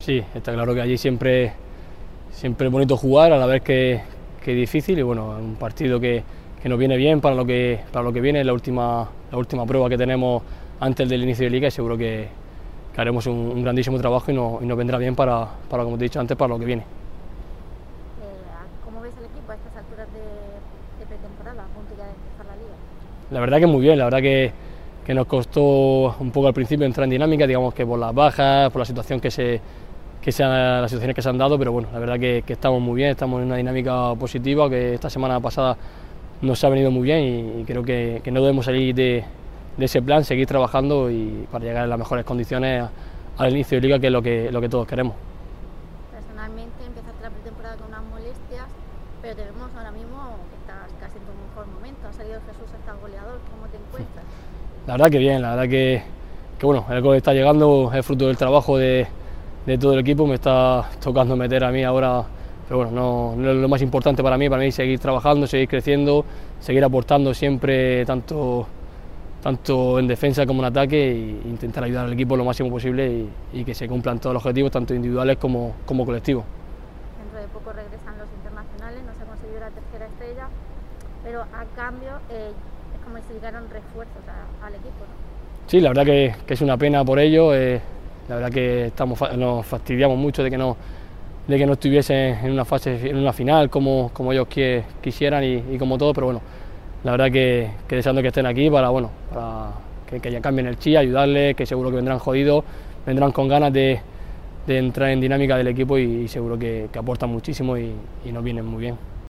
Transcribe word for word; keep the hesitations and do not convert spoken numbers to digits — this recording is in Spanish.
Sí, está claro que allí siempre, siempre es bonito jugar, a la vez que, que difícil, y bueno, es un partido que, que nos viene bien para lo que, para lo que viene, la última, la última prueba que tenemos antes del inicio de liga, y seguro que, que haremos un, un grandísimo trabajo y, no, y nos vendrá bien para, para, como te he dicho antes, para lo que viene. ¿Cómo ves el equipo a estas alturas de, de pretemporada, a punto ya de empezar la liga? La verdad que muy bien, la verdad que, que nos costó un poco al principio entrar en dinámica, digamos que por las bajas, por la situación que se, que se, las situaciones que se han dado, pero bueno, la verdad que, que estamos muy bien, estamos en una dinámica positiva, que esta semana pasada nos ha venido muy bien y, y creo que, que no debemos salir de, de ese plan, seguir trabajando y para llegar en las mejores condiciones al inicio de liga, que es lo que, lo que todos queremos. Personalmente empezaste la pretemporada con unas molestias, pero te vemos ahora mismo que estás casi en tu mejor momento. Ha salido Jesús hasta el goleador, ¿cómo te encuentras? La verdad que bien, la verdad que, que bueno, el gol está llegando, es fruto del trabajo de, de todo el equipo, me está tocando meter a mí ahora, pero bueno, no, no es lo más importante para mí, para mí seguir trabajando, seguir creciendo, seguir aportando siempre tanto, tanto en defensa como en ataque e intentar ayudar al equipo lo máximo posible y, y que se cumplan todos los objetivos, tanto individuales como, como colectivos. Dentro de poco regresan los internacionales, no se ha conseguido la tercera estrella, pero a cambio eh, es como si llegaron refuerzos a, al equipo, ¿no? Sí, la verdad que, que es una pena por ello, eh, la verdad que estamos, nos fastidiamos mucho de que no, de que no estuviesen en una fase, en una final como, como ellos que, quisieran y, y como todo, pero bueno, la verdad que, que deseando que estén aquí para, bueno, para que, que ya cambien el chi, ayudarles, que seguro que vendrán jodidos, vendrán con ganas de, de entrar en dinámica del equipo y, y seguro que, que aportan muchísimo y, y nos vienen muy bien.